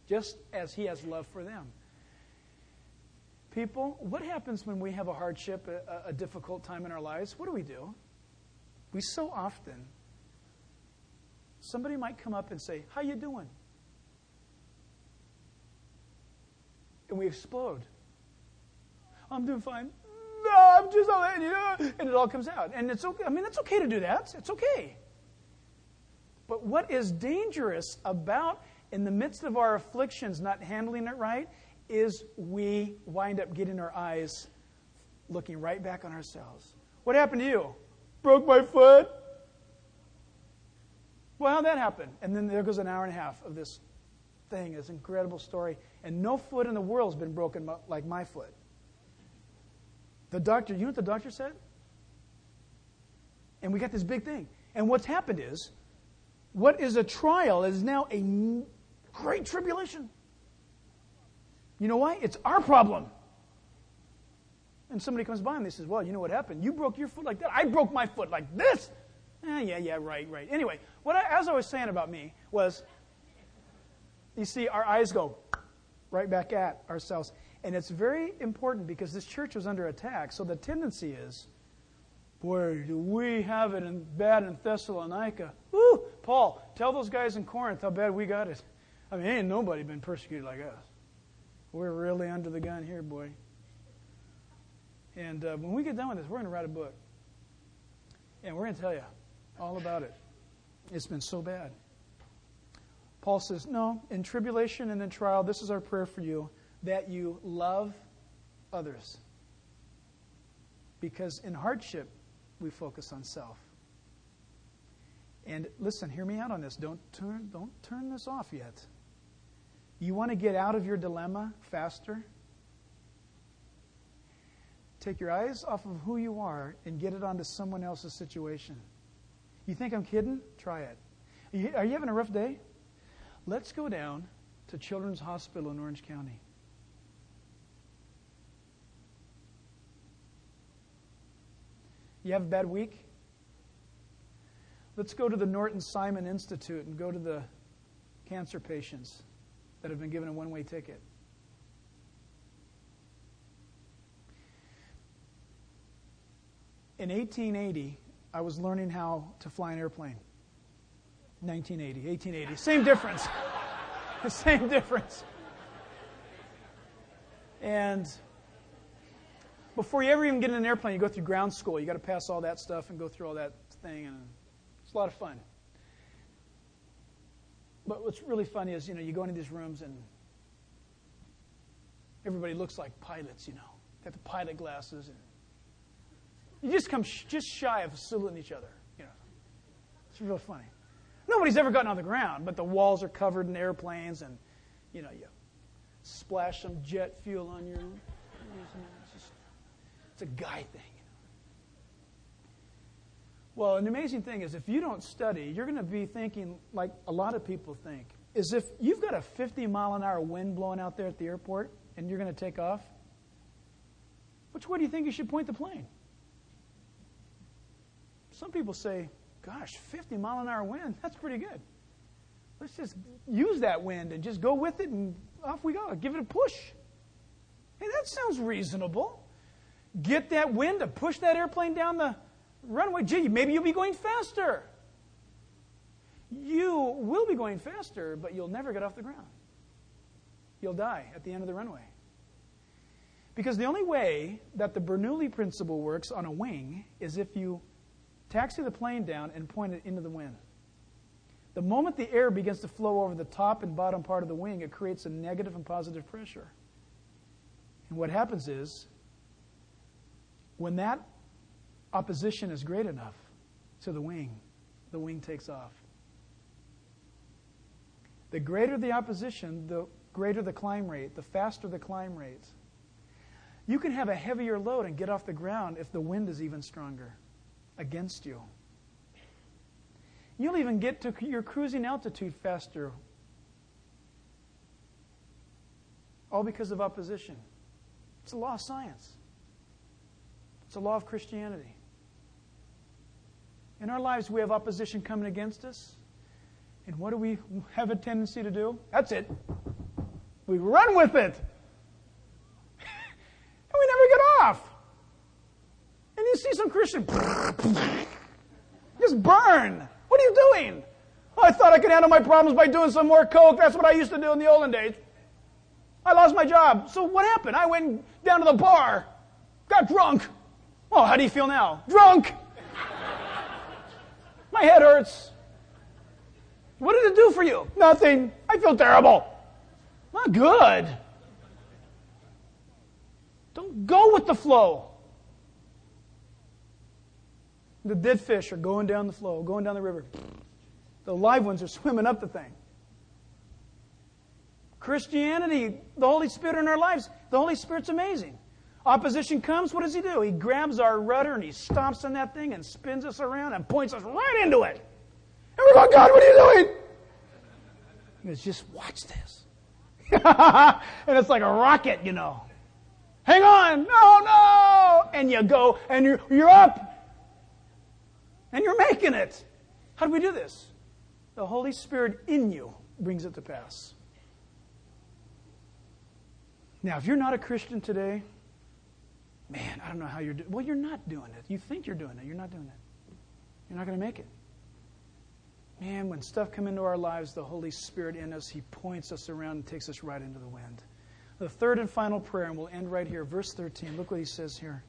just as he has love for them. People, what happens when we have a hardship, a, a difficult time in our lives? What do we do? We so often, somebody might come up and say, how you doing? And we explode. I'm doing fine. No, I'm just all that, you know, and it all comes out. And it's okay. I mean, it's okay to do that. It's okay. But what is dangerous about, in the midst of our afflictions, not handling it right, is we wind up getting our eyes looking right back on ourselves. What happened to you? Broke my foot. Well, how'd that happen? And then there goes an hour and a half of this thing, this incredible story. And no foot in the world has been broken like my foot. The doctor, you know what the doctor said? And we got this big thing. And what's happened is, what is a trial is now a great tribulation. You know why? It's our problem. And somebody comes by and they says, well, you know what happened? You broke your foot like that. I broke my foot like this. Eh, yeah, yeah, right, right. Anyway, what I, as I was saying about me was, you see, our eyes go right back at ourselves. And it's very important because this church was under attack. So the tendency is, boy, do we have it in bad in Thessalonica. Woo! Paul, tell those guys in Corinth how bad we got it. I mean, ain't nobody been persecuted like us. We're really under the gun here, boy. And uh, when we get done with this, we're going to write a book. And we're going to tell you all about it. It's been so bad. Paul says, no, in tribulation and in trial, this is our prayer for you, that you love others. Because in hardship, we focus on self. And listen, hear me out on this. Don't turn, don't turn this off yet. You want to get out of your dilemma faster? Take your eyes off of who you are and get it onto someone else's situation. You think I'm kidding? Try it. Are you, are you having a rough day? Let's go down to Children's Hospital in Orange County. You have a bad week? Let's go to the Norton Simon Institute and go to the cancer patients that have been given a one-way ticket. In eighteen eighty, I was learning how to fly an airplane. nineteen eighty, eighteen eighty. Same difference. The same difference. And before you ever even get in an airplane, you go through ground school. You got to pass all that stuff and go through all that thing, and it's a lot of fun. But what's really funny is, you know, you go into these rooms and everybody looks like pilots, you know. Got the pilot glasses, and you just come sh- just shy of saluting each other, you know. It's real funny. Nobody's ever gotten on the ground, but the walls are covered in airplanes, and, you know, you splash some jet fuel on your... It's, just, it's a guy thing. Well, an amazing thing is if you don't study, you're going to be thinking like a lot of people think, is if you've got a fifty mile an hour wind blowing out there at the airport and you're going to take off, which way do you think you should point the plane? Some people say, gosh, fifty mile an hour wind, that's pretty good. Let's just use that wind and just go with it and off we go. Give it a push. Hey, that sounds reasonable. Get that wind to push that airplane down the runway. Gee, maybe you'll be going faster. You will be going faster, but you'll never get off the ground. You'll die at the end of the runway. Because the only way that the Bernoulli principle works on a wing is if you taxi the plane down and point it into the wind. The moment the air begins to flow over the top and bottom part of the wing, it creates a negative and positive pressure. And what happens is, when that opposition is great enough to the wing, the wing takes off. The greater the opposition, the greater the climb rate, the faster the climb rate. You can have a heavier load and get off the ground if the wind is even stronger against you. You'll even get to your cruising altitude faster. All because of opposition. It's a law of science. It's a law of Christianity. In our lives, we have opposition coming against us. And what do we have a tendency to do? That's it. We run with it. And we never get off. And you see some Christian just burn. What are you doing? Oh, I thought I could handle my problems by doing some more coke. That's what I used to do in the olden days. I lost my job. So what happened? I went down to the bar, got drunk. Oh, how do you feel now? Drunk. My head hurts. What did it do for you? Nothing. I feel terrible. Not good. Don't go with the flow. The dead fish are going down the flow, going down the river. The live ones are swimming up the thing. Christianity, the Holy Spirit in our lives, the Holy Spirit's amazing. Opposition comes, what does He do? He grabs our rudder and He stomps on that thing and spins us around and points us right into it. And we're going, God, what are you doing? He goes, just watch this. And it's like a rocket, you know. Hang on, no, no. And you go, and you're, you're up. And you're making it. How do we do this? The Holy Spirit in you brings it to pass. Now, if you're not a Christian today, man, I don't know how you're doing. Well, you're not doing it. You think you're doing it. You're not doing it. You're not going to make it. Man, when stuff comes into our lives, the Holy Spirit in us, He points us around and takes us right into the wind. The third and final prayer, and we'll end right here, verse thirteen. Look what he says here.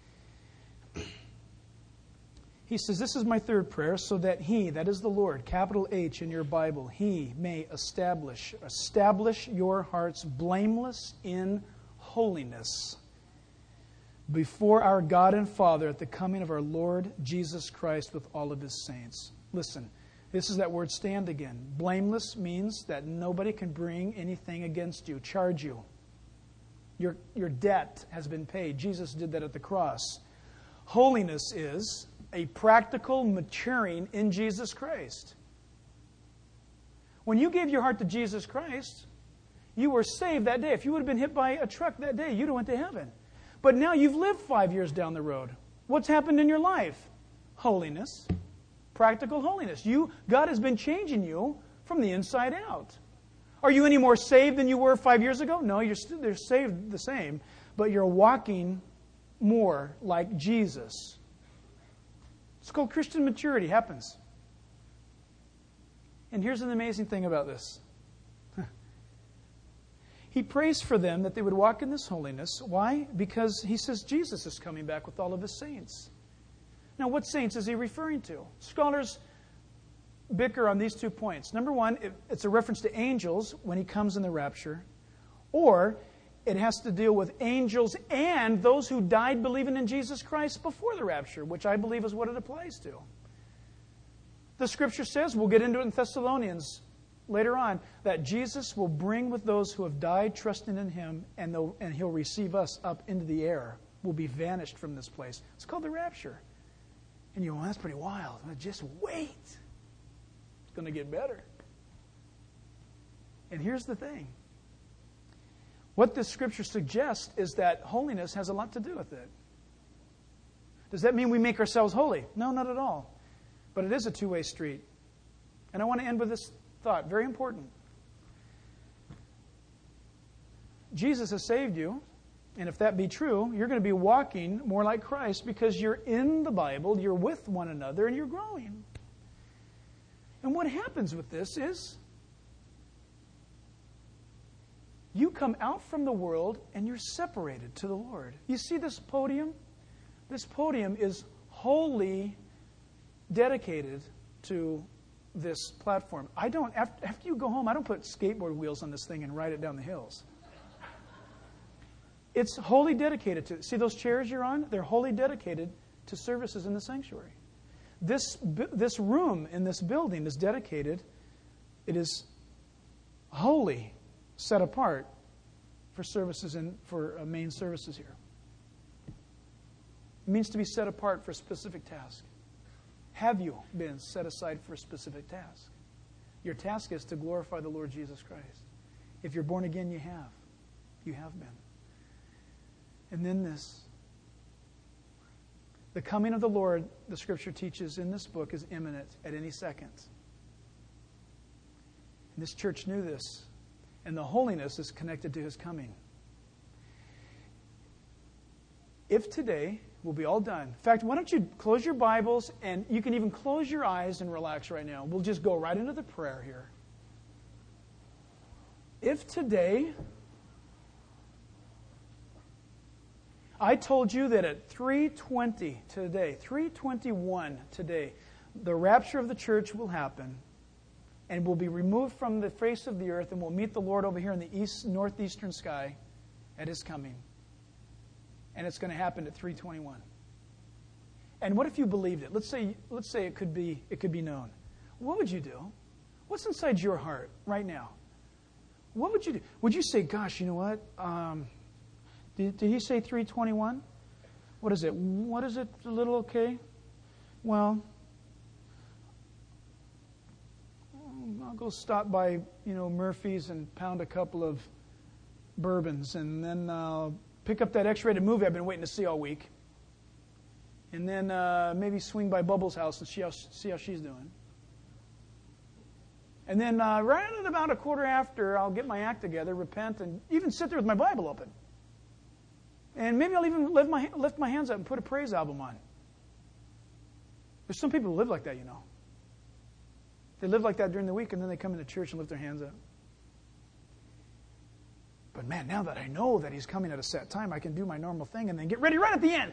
He says, this is my third prayer, so that He, that is the Lord, capital H in your Bible, He may establish, establish your hearts blameless in holiness before our God and Father at the coming of our Lord Jesus Christ with all of His saints. Listen, this is that word stand again. Blameless means that nobody can bring anything against you, charge you. Your, your debt has been paid. Jesus did that at the cross. Holiness is a practical maturing in Jesus Christ. When you gave your heart to Jesus Christ, you were saved that day. If you would have been hit by a truck that day, you'd have went to heaven. But now you've lived five years down the road. What's happened in your life? Holiness. Practical holiness. You, God has been changing you from the inside out. Are you any more saved than you were five years ago? No, you're still they're saved the same, but you're walking more like Jesus. It's called Christian maturity. Happens. And here's an amazing thing about this. He prays for them that they would walk in this holiness. Why? Because he says Jesus is coming back with all of His saints. Now, what saints is he referring to? Scholars bicker on these two points. Number one, it's a reference to angels when He comes in the rapture. Or it has to deal with angels and those who died believing in Jesus Christ before the rapture, which I believe is what it applies to. The Scripture says, we'll get into it in Thessalonians later on, that Jesus will bring with those who have died trusting in Him, and, and He'll receive us up into the air. We'll be vanished from this place. It's called the rapture. And you go, well, that's pretty wild. Well, just wait. It's going to get better. And here's the thing. What this Scripture suggests is that holiness has a lot to do with it. Does that mean we make ourselves holy? No, not at all. But it is a two-way street. And I want to end with this thought, very important. Jesus has saved you, and if that be true, you're going to be walking more like Christ because you're in the Bible, you're with one another, and you're growing. And what happens with this is you come out from the world and you're separated to the Lord. You see this podium? This podium is wholly dedicated to this platform. I don't, after, after you go home, I don't put skateboard wheels on this thing and ride it down the hills. It's wholly dedicated to, see those chairs you're on? They're wholly dedicated to services in the sanctuary. This, this room in this building is dedicated, it is wholly set apart for services and for uh, main services here. It means to be set apart for a specific task. Have you been set aside for a specific task? Your task is to glorify the Lord Jesus Christ. If you're born again, you have. You have been. And then this. The coming of the Lord, the Scripture teaches in this book, is imminent at any second. And this church knew this. And the holiness is connected to his coming. If today, we'll be all done. In fact, why don't you close your Bibles, and you can even close your eyes and relax right now. We'll just go right into the prayer here. If today, I told you that at three twenty today, three twenty-one today, the rapture of the church will happen, and will be removed from the face of the earth, and we'll meet the Lord over here in the east northeastern sky at his coming. And it's going to happen at three twenty-one. And what if you believed it? Let's say, let's say it could be, it could be known. What would you do? What's inside your heart right now? What would you do? Would you say, gosh, you know what? Um, did, did he say three twenty-one? What is it? What is it? A little okay? Well, I'll go stop by, you know, Murphy's and pound a couple of bourbons, and then I'll pick up that X-rated movie I've been waiting to see all week, and then uh, maybe swing by Bubbles' house and see how, see how she's doing. And then uh, right at about a quarter after, I'll get my act together, repent, and even sit there with my Bible open. And maybe I'll even lift my, lift my hands up and put a praise album on. There's some people who live like that, you know. They live like that during the week, and then they come into church and lift their hands up. But man, now that I know that he's coming at a set time, I can do my normal thing and then get ready right at the end.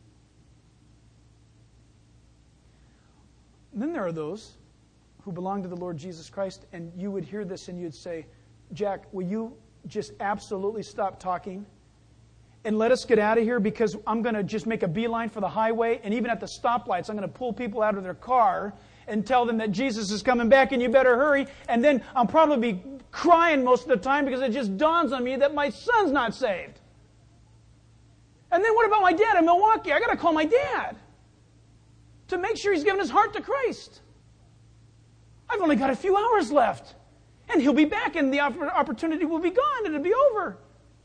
And then there are those who belong to the Lord Jesus Christ, and you would hear this and you'd say, Jack, will you just absolutely stop talking and let us get out of here, because I'm going to just make a beeline for the highway, and even at the stoplights, I'm going to pull people out of their car and tell them that Jesus is coming back and you better hurry. And then I'll probably be crying most of the time because it just dawns on me that my son's not saved. And then what about my dad in Milwaukee? I got to call my dad to make sure he's given his heart to Christ. I've only got a few hours left, and he'll be back, and the opportunity will be gone, and it'll be over.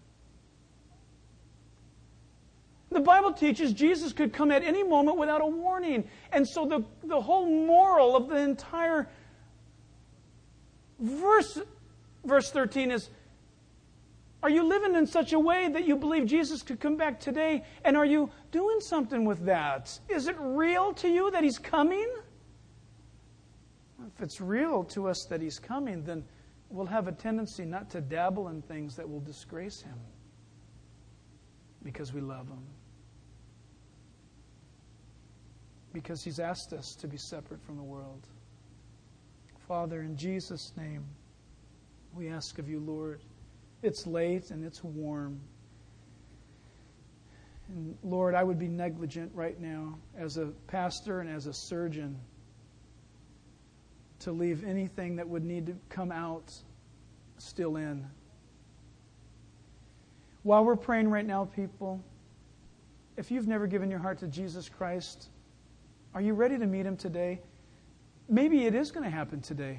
The Bible teaches Jesus could come at any moment without a warning. And so the, the whole moral of the entire verse, verse thirteen is, are you living in such a way that you believe Jesus could come back today? And are you doing something with that? Is it real to you that he's coming? If it's real to us that he's coming, then we'll have a tendency not to dabble in things that will disgrace him, because we love him. Because he's asked us to be separate from the world. Father, in Jesus' name, we ask of you, Lord. It's late and it's warm. And Lord, I would be negligent right now as a pastor and as a surgeon to leave anything that would need to come out still in. While we're praying right now, people, if you've never given your heart to Jesus Christ, are you ready to meet him today? Maybe it is going to happen today.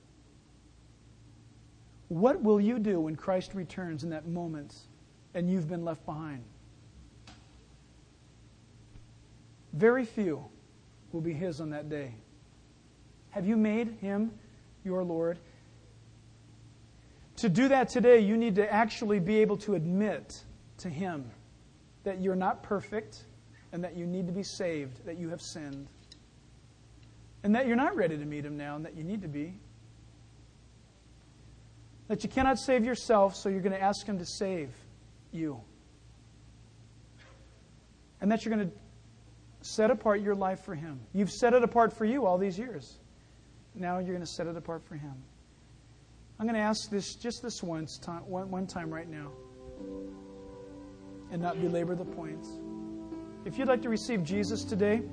What will you do when Christ returns in that moment and you've been left behind? Very few will be his on that day. Have you made him your Lord? To do that today, you need to actually be able to admit to him that you're not perfect, and that you need to be saved, that you have sinned, and that you're not ready to meet him now, and that you need to be. That you cannot save yourself, so you're going to ask him to save you. And that you're going to set apart your life for him. You've set it apart for you all these years. Now you're going to set it apart for him. I'm going to ask this just this once time, one, one time right now, and not belabor the points. If you'd like to receive Jesus today,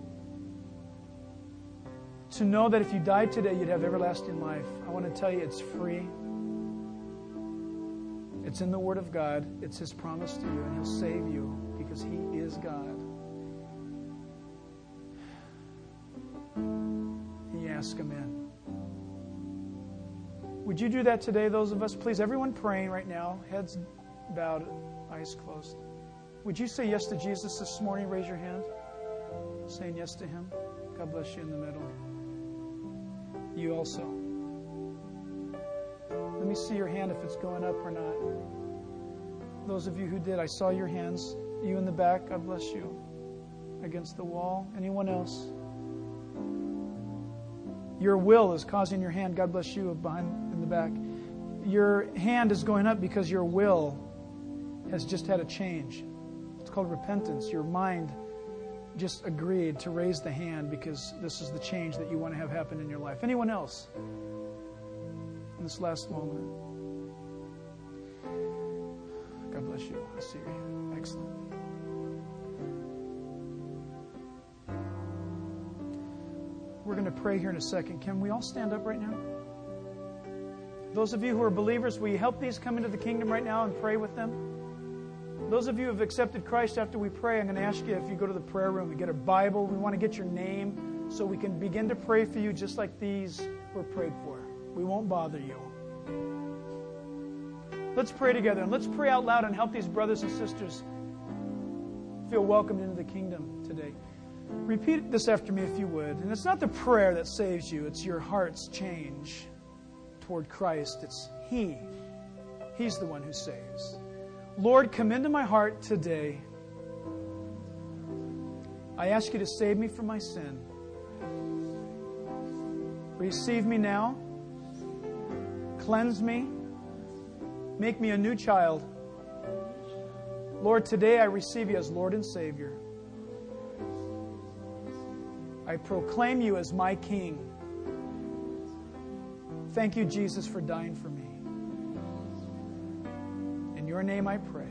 to know that if you died today, you'd have everlasting life, I want to tell you it's free. It's in the Word of God. It's his promise to you, and he'll save you because he is God. You ask him in. Would you do that today, those of us? Please, everyone praying right now, heads bowed, eyes closed. Would you say yes to Jesus this morning? Raise your hand. Saying yes to him. God bless you in the middle. You also. Let me see your hand if it's going up or not. Those of you who did, I saw your hands. You in the back, God bless you. Against the wall. Anyone else? Your will is causing your hand. God bless you behind in the back. Your hand is going up because your will has just had a change. It's called repentance. Your mind just agreed to raise the hand because this is the change that you want to have happen in your life. Anyone else? In this last moment. God bless you. I see your hand. Excellent. We're going to pray here in a second. Can we all stand up right now? Those of you who are believers, will you help these come into the kingdom right now and pray with them? Those of you who have accepted Christ, after we pray, I'm going to ask you if you go to the prayer room and get a Bible. We want to get your name so we can begin to pray for you just like these were prayed for. We won't bother you. Let's pray together, and let's pray out loud and help these brothers and sisters feel welcomed into the kingdom today. Repeat this after me if you would. And it's not the prayer that saves you. It's your heart's change toward Christ. It's He. He's the one who saves. Lord, come into my heart today. I ask you to save me from my sin. Receive me now. Cleanse me. Make me a new child. Lord, today I receive you as Lord and Savior. I proclaim you as my King. Thank you, Jesus, for dying for me. In your name I pray.